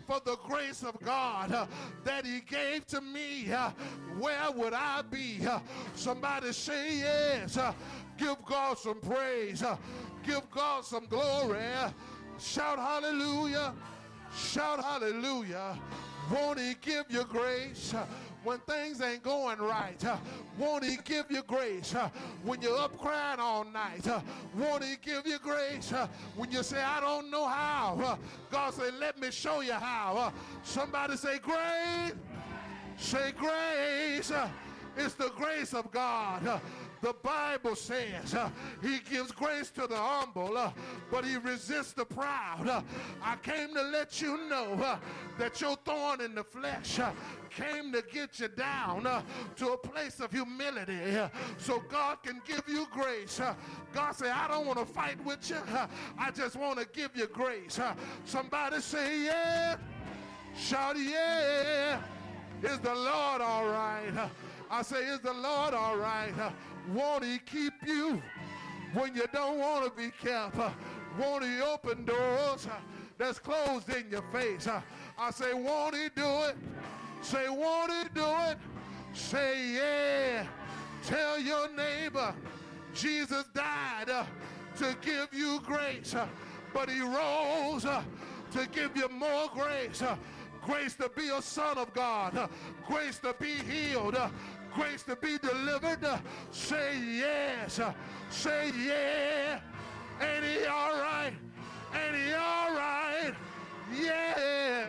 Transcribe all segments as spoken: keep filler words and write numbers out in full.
for the grace of God uh, that he gave to me, uh, where would I be? Uh, somebody say yes. Uh, give God some praise. Uh, give God some glory. Uh, shout hallelujah. Shout hallelujah. Won't he give you grace uh, when things ain't going right? Uh, won't he give you grace uh, when you're up crying all night? Uh, won't he give you grace uh, when you say, I don't know how? Uh, God say, let me show you how. Uh, somebody say, grace. Say, grace. Uh, it's the grace of God. Uh, the Bible says uh, he gives grace to the humble, uh, but he resists the proud. Uh, I came to let you know uh, that your thorn in the flesh uh, came to get you down uh, to a place of humility uh, so God can give you grace. Uh, God said, I don't want to fight with you. Uh, I just want to give you grace. Uh, somebody say, yeah. Shout, yeah. Is the Lord all right? Uh, I say, is the Lord all right? Uh, won't he keep you when you don't want to be kept? Uh, won't he open doors uh, that's closed in your face? Uh, I say, won't he do it? Say, won't he do it? Say, yeah. Tell your neighbor, Jesus died uh, to give you grace, uh, but he rose uh, to give you more grace. Uh, grace to be a son of God. Uh, grace to be healed. Uh, grace to be delivered. Uh, say yes. Uh, say yeah. Ain't he all right? Ain't he all right? Yeah.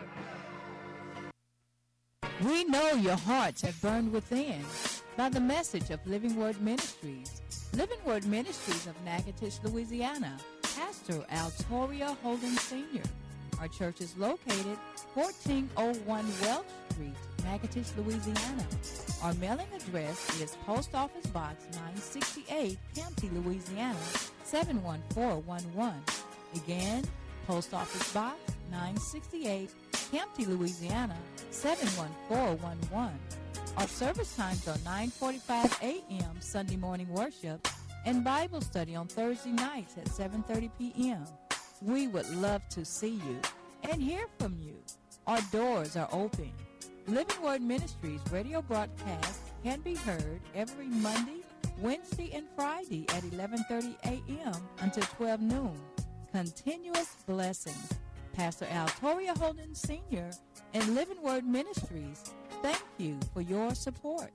We know your hearts have burned within by the message of Living Word Ministries. Living Word Ministries of Natchitoches, Louisiana. Pastor Altoria Holden Senior Our church is located fourteen oh one Welch Street, Natchitoches, Louisiana. Our mailing address is Post Office Box nine sixty-eight, Campty, Louisiana, seven one four one one. Again, Post Office Box nine sixty-eight, Campty, Louisiana, seven one four one one. Our service times are nine forty-five a.m. Sunday morning worship and Bible study on Thursday nights at seven thirty p.m. We would love to see you and hear from you. Our doors are open. Living Word Ministries radio broadcast can be heard every Monday, Wednesday, and Friday at eleven thirty a.m. until twelve noon. Continuous blessings. Pastor Altoria Holden Senior and Living Word Ministries, thank you for your support.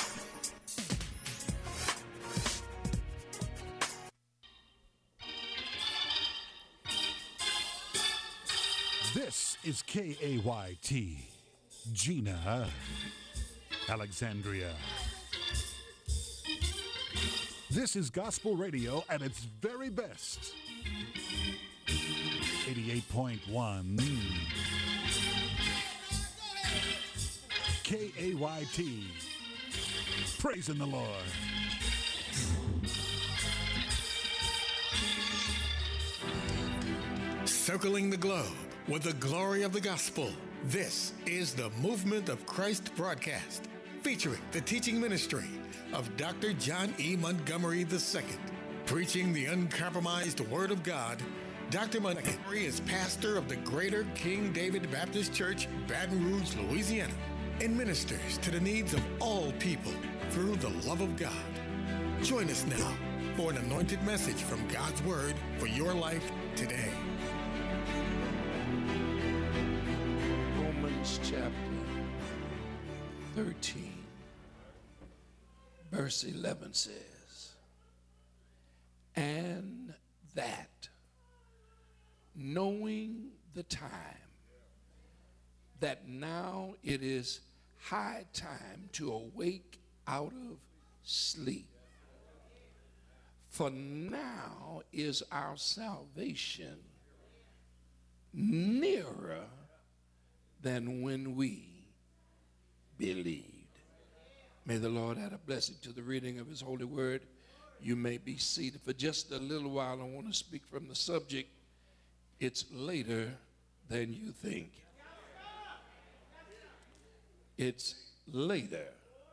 This is K A Y T, Gina, Alexandria. This is gospel radio at its very best. eighty-eight point one K A Y T, praising the Lord. Circling the globe with the glory of the gospel. This is the Movement of Christ broadcast, featuring the teaching ministry of Doctor John E. Montgomery the Second. Preaching the uncompromised Word of God, Doctor Montgomery is pastor of the Greater King David Baptist Church, Baton Rouge, Louisiana, and ministers to the needs of all people through the love of God. Join us now for an anointed message from God's Word for your life today. Romans chapter thirteen, verse eleven says, and that knowing the time, that now it is high time to awake out of sleep. For now is our salvation nearer than when we believed. May the Lord add a blessing to the reading of his holy word. You may be seated. For just a little while, I want to speak from the subject, it's later than you think. It's later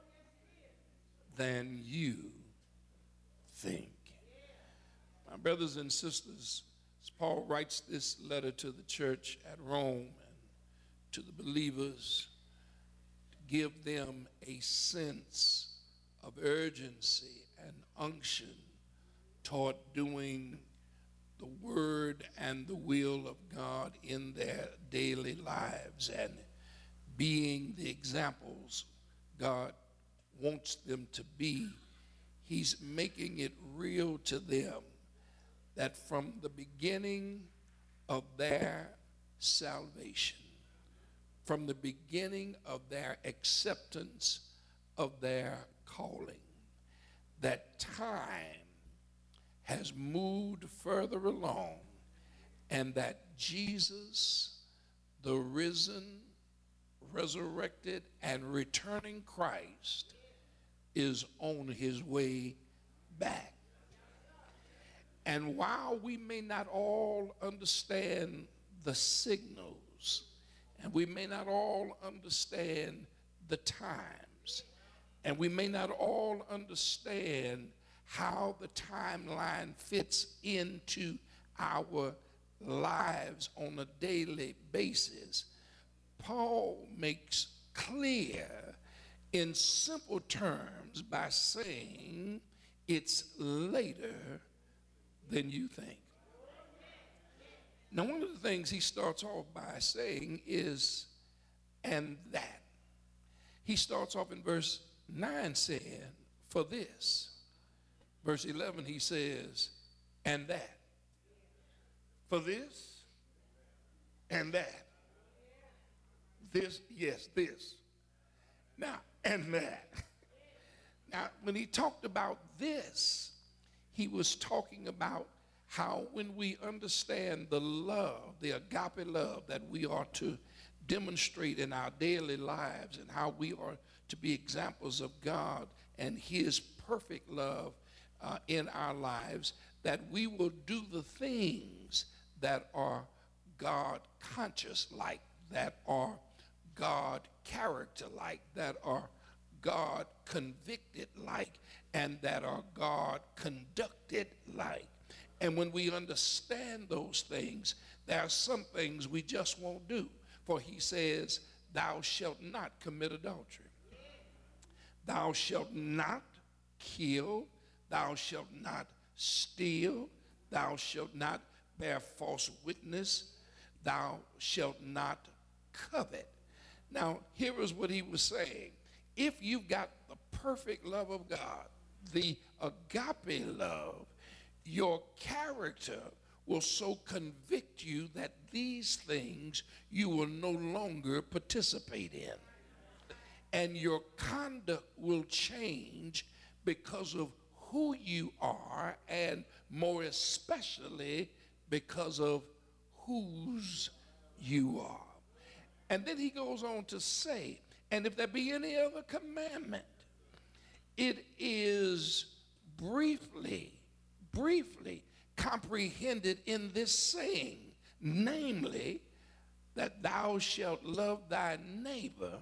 than you think. My brothers and sisters, as Paul writes this letter to the church at Rome, and to the believers, give them a sense of urgency and unction toward doing the word and the will of God in their daily lives and being the examples God wants them to be. He's making it real to them that from the beginning of their salvation, from the beginning of their acceptance of their calling, that time has moved further along, and that Jesus, the risen, resurrected, and returning Christ, is on his way back. And while we may not all understand the signals, and we may not all understand the times, and we may not all understand how the timeline fits into our lives on a daily basis, Paul makes clear in simple terms by saying it's later than you think. Now, one of the things he starts off by saying is, and that. He starts off in verse nine saying, for this. Verse eleven, he says, and that. For this and that. This, yes, this. Now, and that. Now, when he talked about this, he was talking about how when we understand the love, the agape love that we are to demonstrate in our daily lives, and how we are to be examples of God and his perfect love uh, in our lives, that we will do the things that are God conscious like, that are God character like, that are God convicted like, and that are God conducted like. And when we understand those things, there are some things we just won't do. For he says, thou shalt not commit adultery. Thou shalt not kill. Thou shalt not steal. Thou shalt not bear false witness. Thou shalt not covet. Now, here is what he was saying. If you've got the perfect love of God, the agape love, your character will so convict you that these things you will no longer participate in. And your conduct will change because of who you are, and more especially because of whose you are. And then he goes on to say, and if there be any other commandment, it is briefly, briefly comprehended in this saying, namely, that thou shalt love thy neighbor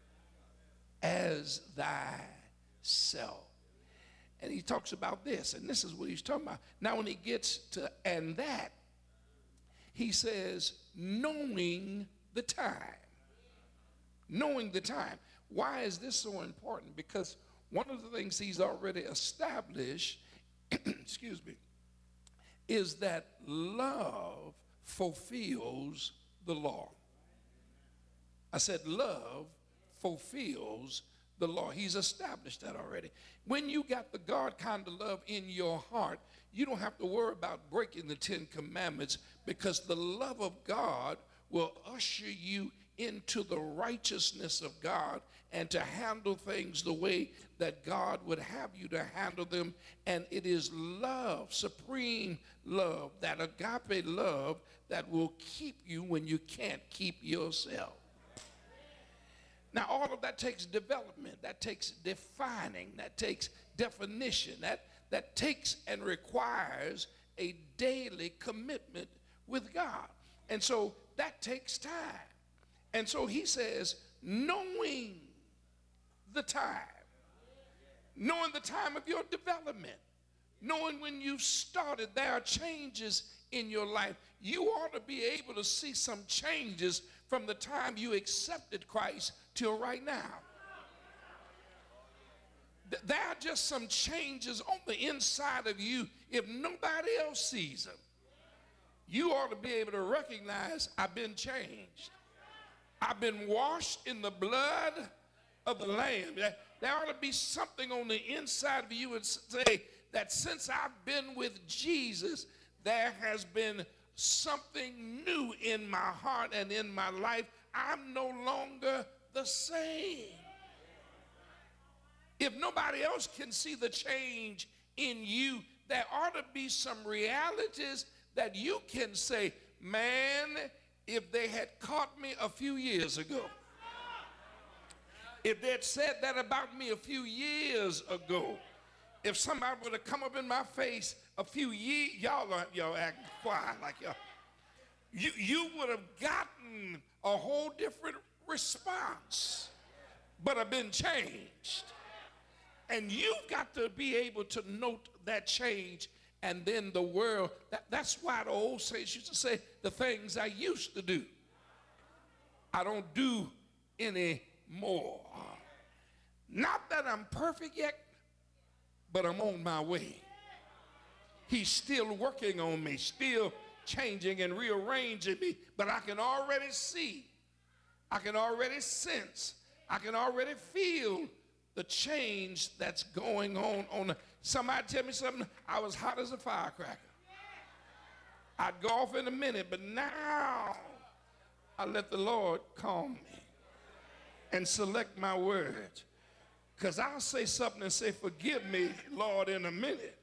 as thyself. And he talks about this, and this is what he's talking about. Now, when he gets to and that, he says, knowing the time. Knowing the time. Why is this so important? Because one of the things he's already established, excuse me, is that love fulfills the law. I said love fulfills the law. He's established that already. When you got the God kind of love in your heart, you don't have to worry about breaking the Ten Commandments, because the love of God will usher you into the righteousness of God and to handle things the way that God would have you to handle them. And it is love, supreme love, that agape love, that will keep you when you can't keep yourself. Now, all of that takes development, that takes defining, that takes definition, that, that takes and requires a daily commitment with God. And so that takes time. And so he says, knowing the time, knowing the time of your development, knowing when you started, there are changes in your life. You ought to be able to see some changes from the time you accepted Christ till right now. There are just some changes on the inside of you. If nobody else sees them, you ought to be able to recognize, I've been changed. I've been washed in the blood of the Lamb. There ought to be something on the inside of you and say that since I've been with Jesus, there has been something new in my heart and in my life. I'm no longer the same. If nobody else can see the change in you, there ought to be some realities that you can say, man, if they had caught me a few years ago, if they had said that about me a few years ago, if somebody would have come up in my face a few years, y'all are y'all acting quiet like y'all, you, you would have gotten a whole different response, but I've been changed. And you've got to be able to note that change. And then the world, that, that's why the old saints used to say, the things I used to do, I don't do anymore. Not that I'm perfect yet, but I'm on my way. He's still working on me, still changing and rearranging me, but I can already see, I can already sense, I can already feel the change that's going on. on Somebody tell me something, I was hot as a firecracker. I'd go off in a minute, but now I let the Lord calm me and select my words. Because I'll say something and say, forgive me, Lord, in a minute.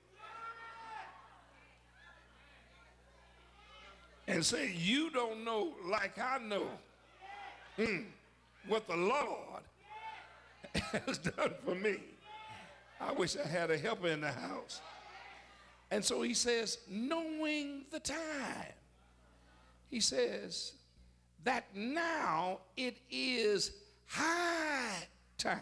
And say, you don't know like I know mm, what the Lord has done for me. I wish I had a helper in the house. And so he says, knowing the time, he says that now it is high time.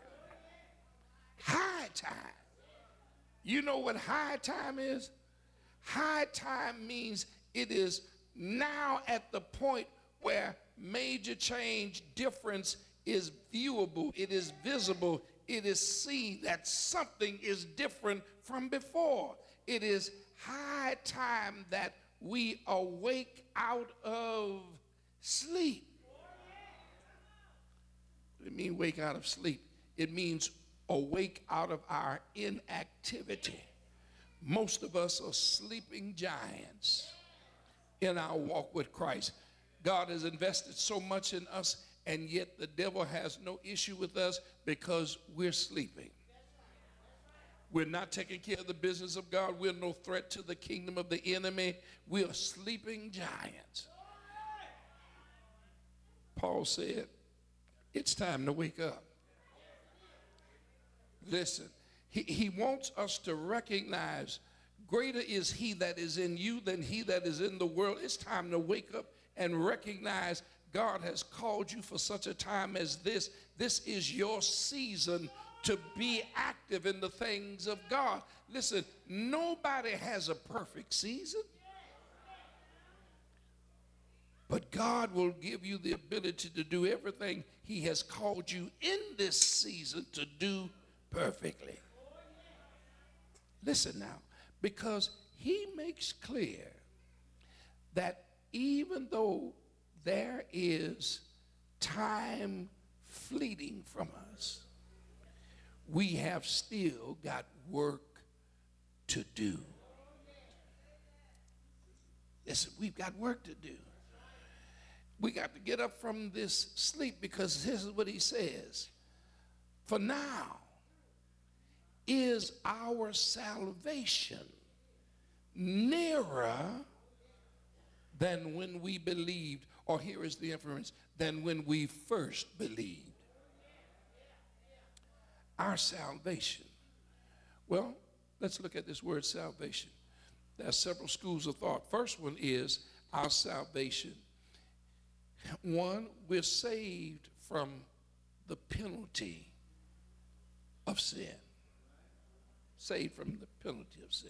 High time. You know what high time is? High time means it is now at the point where major change, difference is viewable, it is visible, it is seen that something is different from before. It is high time that we awake out of sleep. What do you mean wake out of sleep? It means awake out of our inactivity. Most of us are sleeping giants in our walk with Christ. God has invested so much in us, and yet the devil has no issue with us because we're sleeping. We're not taking care of the business of God. We're no threat to the kingdom of the enemy. We are sleeping giants. Paul said, it's time to wake up. Listen, he, he wants us to recognize greater is he that is in you than he that is in the world. It's time to wake up and recognize God has called you for such a time as this. This is your season to be active in the things of God. Listen, nobody has a perfect season, but God will give you the ability to do everything he has called you in this season to do perfectly. Listen now, because he makes clear that even though there is time fleeting from us, we have still got work to do. Listen, we've got work to do. We got to get up from this sleep, because this is what he says. For now is our salvation nearer than when we believed, or here is the inference, than when we first believed. Our salvation. Well, let's look at this word salvation. There are several schools of thought. First one is our salvation. One, we're saved from the penalty of sin. Saved from the penalty of sin.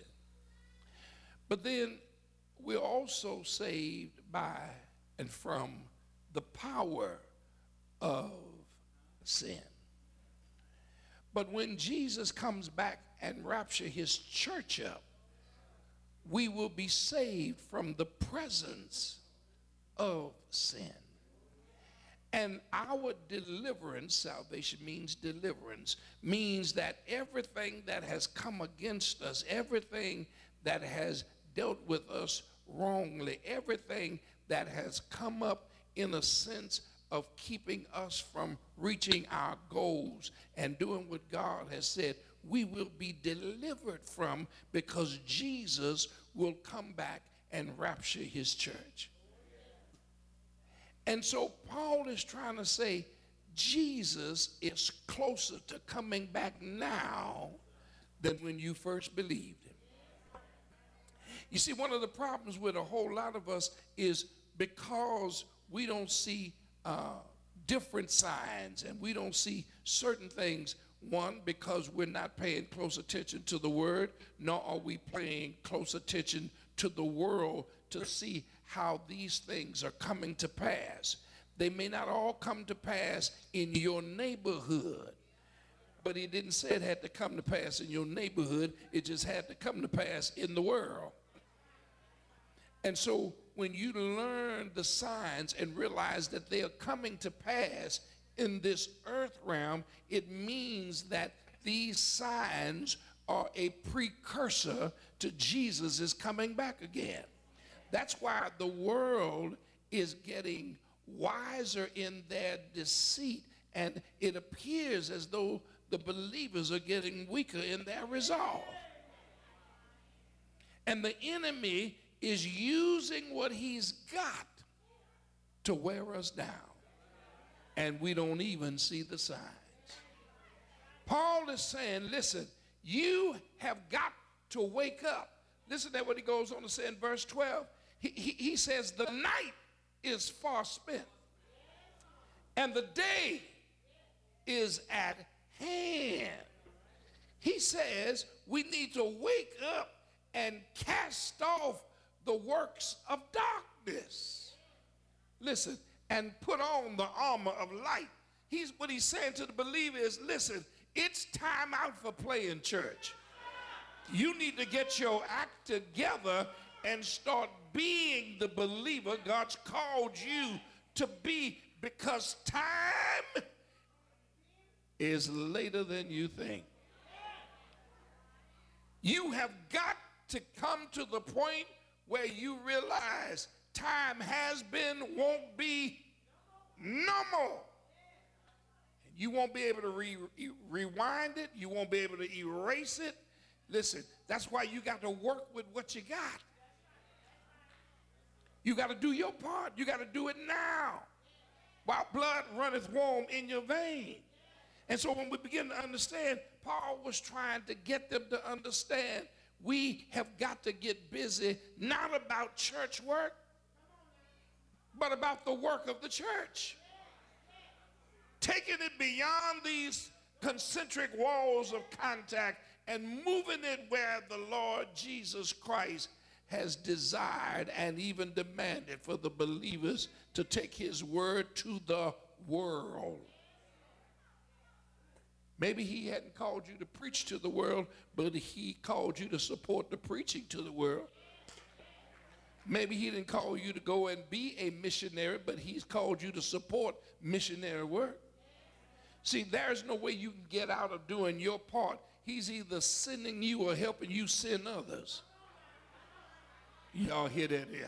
But then we're also saved by and from the power of sin. But when Jesus comes back and rapture his church up, we will be saved from the presence of sin. And our deliverance, salvation means deliverance, means that everything that has come against us, everything that has dealt with us wrongly, everything that has come up in a sense of keeping us from reaching our goals and doing what God has said, we will be delivered from, because Jesus will come back and rapture his church. And so Paul is trying to say Jesus is closer to coming back now than when you first believed him. You see, one of the problems with a whole lot of us is because we don't see uh, different signs and we don't see certain things. One, because we're not paying close attention to the word, nor are we paying close attention to the world to see how these things are coming to pass. They may not all come to pass in your neighborhood, but he didn't say it had to come to pass in your neighborhood. It just had to come to pass in the world. And so when you learn the signs and realize that they are coming to pass in this earth realm, it means that these signs are a precursor to Jesus is coming back again. That's why the world is getting wiser in their deceit, and it appears as though the believers are getting weaker in their resolve. And the enemy is using what he's got to wear us down, and we don't even see the signs. Paul is saying, listen, you have got to wake up. Listen to what he goes on to say in verse twelve. He, he, he says, the night is far spent, and the day is at hand. He says we need to wake up and cast off the works of darkness. Listen, and put on the armor of light. He's what he's saying to the believer is, listen, it's time out for playing church. You need to get your act together and start being the believer God's called you to be, because time is later than you think. You have got to come to the point where you realize time has been, won't be no more. You won't be able to re- rewind it. You won't be able to erase it. Listen, that's why you got to work with what you got. You got to do your part. You got to do it now while blood runneth warm in your vein. And so when we begin to understand, Paul was trying to get them to understand we have got to get busy, not about church work, but about the work of the church. Taking it beyond these concentric walls of contact and moving it where the Lord Jesus Christ has desired and even demanded for the believers to take his word to the world. Maybe he hadn't called you to preach to the world, but he called you to support the preaching to the world. Maybe he didn't call you to go and be a missionary, but he's called you to support missionary work. See, there's no way you can get out of doing your part. He's either sending you or helping you send others. Y'all hear that here?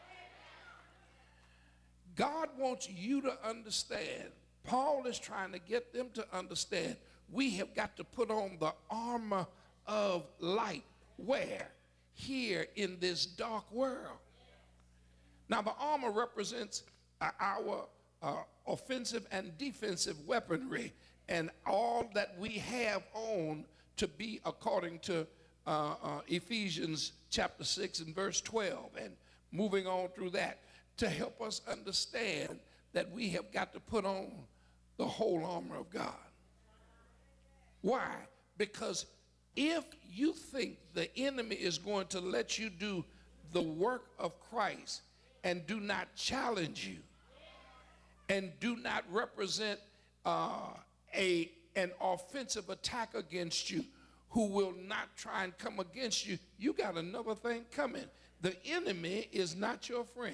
God wants you to understand. Paul is trying to get them to understand we have got to put on the armor of light. Where? Here in this dark world. Now, the armor represents uh, our uh, offensive and defensive weaponry and all that we have on to be according to uh, uh, Ephesians chapter six and verse twelve, and moving on through that to help us understand that we have got to put on the whole armor of God. Why? Because if you think the enemy is going to let you do the work of Christ and do not challenge you, and do not represent uh, a, an offensive attack against you, who will not try and come against you, you got another thing coming. The enemy is not your friend.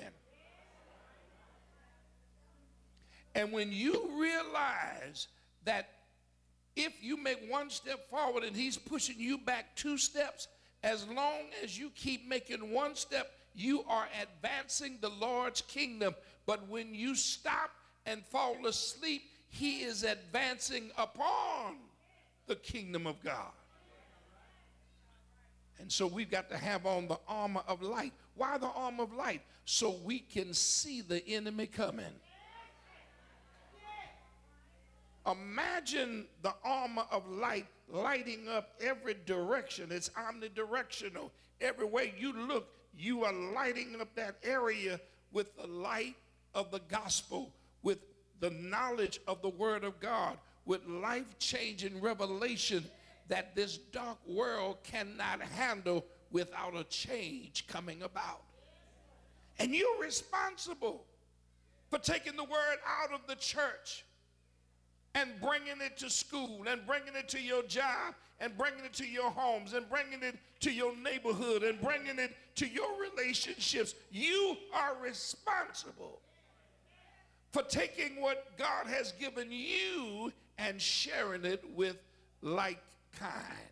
And when you realize that if you make one step forward and he's pushing you back two steps, as long as you keep making one step, you are advancing the Lord's kingdom. But when you stop and fall asleep, he is advancing upon the kingdom of God. And so we've got to have on the armor of light. Why the armor of light? So we can see the enemy coming. Imagine the armor of light lighting up every direction. It's omnidirectional. Every way you look, you are lighting up that area with the light of the gospel, with the knowledge of the word of God, with life-changing revelation that this dark world cannot handle without a change coming about. And you're responsible for taking the word out of the church and bringing it to school and bringing it to your job and bringing it to your homes and bringing it to your neighborhood and bringing it to your relationships. You are responsible for taking what God has given you and sharing it with like kind.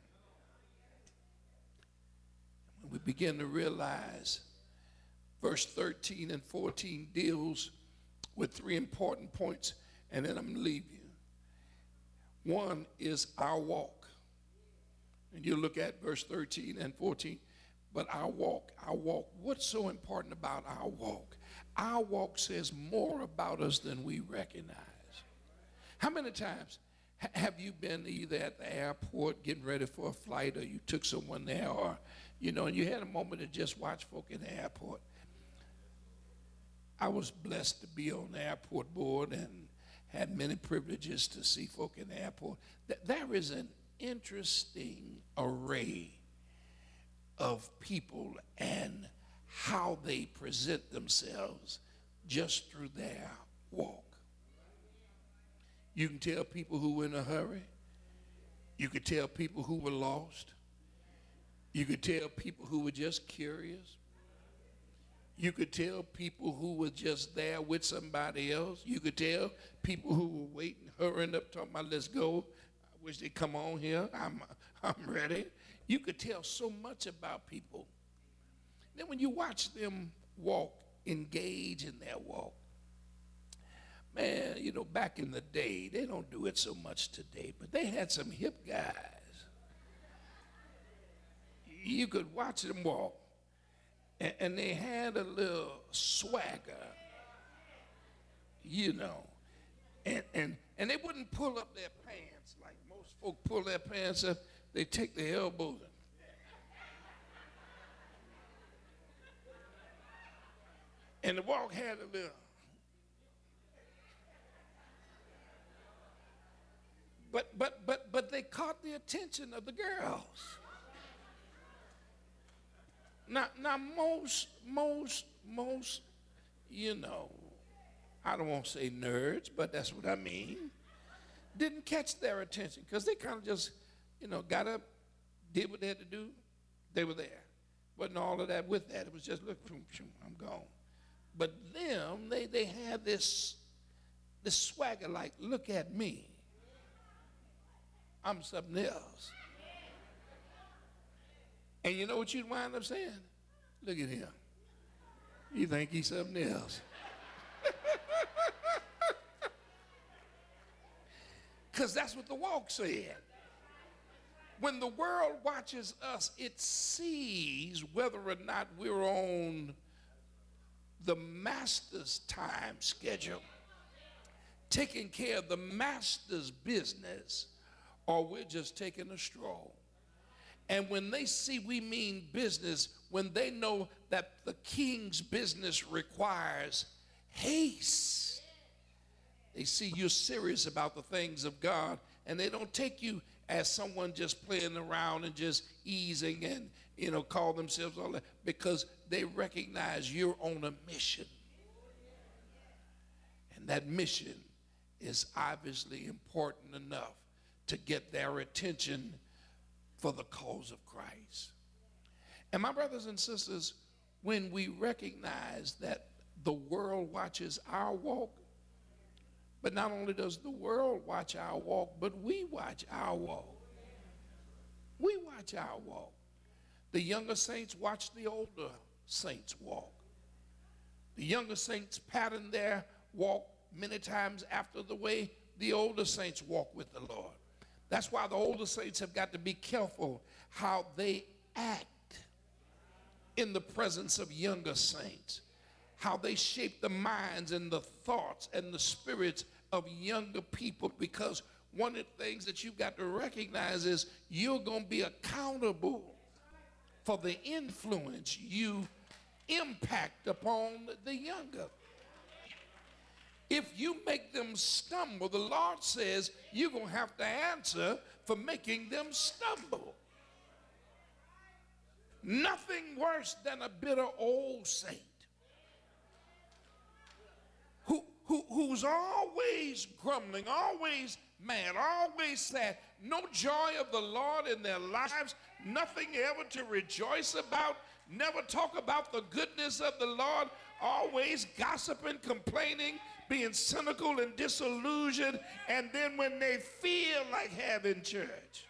When we begin to realize verse thirteen and fourteen deals with three important points, and then I'm going to leave you. One is our walk. And you look at verse thirteen and fourteen. But our walk, our walk, what's so important about our walk? Our walk says more about us than we recognize. How many times have you been either at the airport getting ready for a flight, or you took someone there, or, you know, and you had a moment to just watch folk in the airport? I was blessed to be on the airport board and had many privileges to see folk in the airport. There is an interesting array of people and how they present themselves just through their walk. You can tell people who were in a hurry. You could tell people who were lost. You could tell people who were just curious. You could tell people who were just there with somebody else. You could tell people who were waiting, hurrying up, talking about, let's go. I wish they'd come on here. I'm, I'm ready. You could tell so much about people. Then when you watch them walk, engage in their walk, man, you know, back in the day, they don't do it so much today, but they had some hip guys. You could watch them walk, and, and they had a little swagger, you know, and, and, and they wouldn't pull up their pants like most folk pull their pants up. They take their elbows in. And the walk had a little. But but but but they caught the attention of the girls. Now now most most most, you know, I don't want to say nerds, but that's what I mean, didn't catch their attention because they kind of just, you know, got up, did what they had to do, they were there. Wasn't all of that with that. It was just, look, I'm gone. But them, they, they had this, this swagger like, look at me. I'm something else. And you know what you'd wind up saying? Look at him. You think he's something else. Because that's what the walk said. When the world watches us, it sees whether or not we're on the master's time schedule, taking care of the master's business, or we're just taking a stroll. And when they see we mean business, when they know that the king's business requires haste, they see you're serious about the things of God, and they don't take you as someone just playing around and just easing and, you know, call themselves all that, because they recognize you're on a mission. And And that mission is obviously important enough to get their attention for the cause of Christ. And my brothers and sisters, when we recognize that the world watches our walk, but not only does the world watch our walk, but we watch our walk. We watch our walk. The younger saints watch the older saints walk. The younger saints pattern their walk many times after the way the older saints walk with the Lord. That's why the older saints have got to be careful how they act in the presence of younger saints, how they shape the minds and the thoughts and the spirits of younger people, because one of the things that you've got to recognize is you're going to be accountable for the influence you impact upon the younger. If you make them stumble, the Lord says you're going to have to answer for making them stumble. Nothing worse than a bitter old saint who, who, who's always grumbling, always mad, always sad, no joy of the Lord in their lives, nothing ever to rejoice about, never talk about the goodness of the Lord, always gossiping, complaining, being cynical and disillusioned, and then when they feel like having church,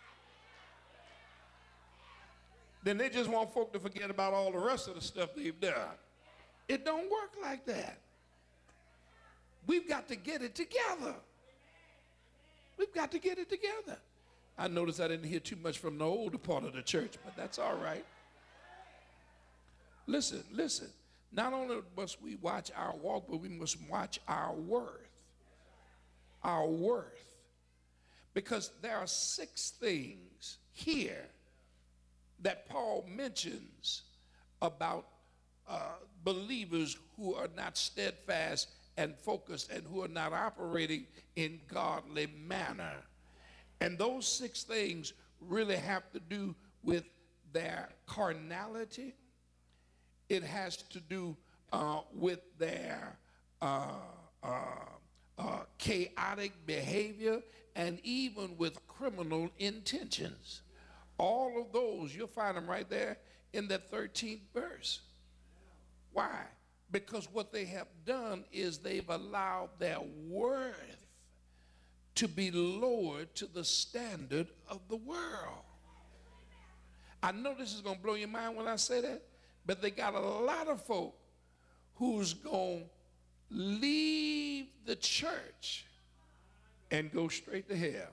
then they just want folk to forget about all the rest of the stuff they've done. It don't work like that. We've got to get it together. We've got to get it together. I noticed I didn't hear too much from the older part of the church, but that's all right. Listen, listen. Not only must we watch our walk, but we must watch our worth. Our worth. Because there are six things here that Paul mentions about uh, believers who are not steadfast and focused and who are not operating in godly manner. And those six things really have to do with their carnality. It has to do uh, with their uh, uh, uh, chaotic behavior and even with criminal intentions. All of those, you'll find them right there in that thirteenth verse. Why? Because what they have done is they've allowed their worth to be lowered to the standard of the world. I know this is going to blow your mind when I say that, but they got a lot of folk who's going to leave the church and go straight to hell.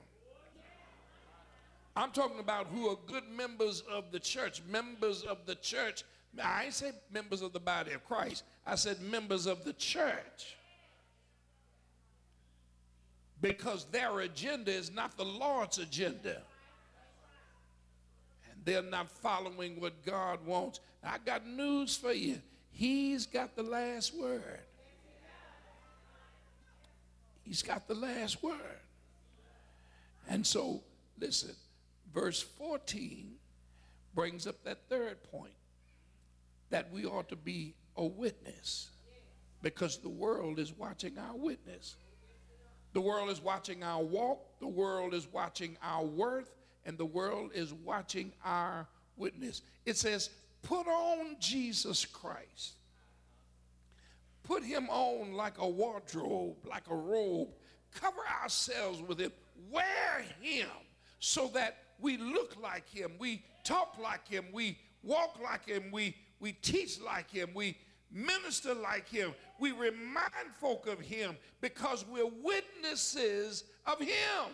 I'm talking about who are good members of the church, members of the church. I ain't say members of the body of Christ. I said members of the church. Because their agenda is not the Lord's agenda. And they're not following what God wants. I got news for you. He's got the last word. He's got the last word. And so, listen. Verse fourteen brings up that third point, that we ought to be a witness, because the world is watching our witness. The world is watching our walk, the world is watching our worth, and the world is watching our witness. It says, put on Jesus Christ. Put him on like a wardrobe, like a robe. Cover ourselves with him. Wear him so that we look like him, we talk like him, we walk like him, we, we teach like him, we minister like him, we remind folk of him, because we're witnesses of him.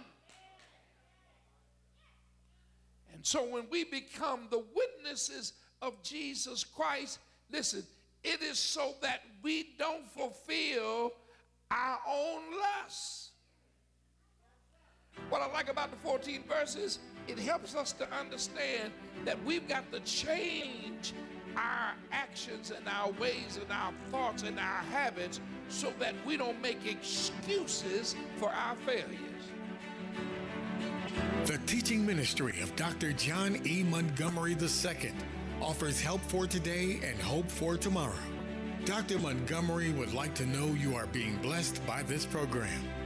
And so when we become the witnesses of Jesus Christ, listen, it is so that we don't fulfill our own lusts. What I like about the fourteen verses, it helps us to understand that we've got to change our actions and our ways and our thoughts and our habits so that we don't make excuses for our failures. The teaching ministry of Doctor John E. Montgomery the Second offers help for today and hope for tomorrow. Doctor Montgomery would like to know you are being blessed by this program.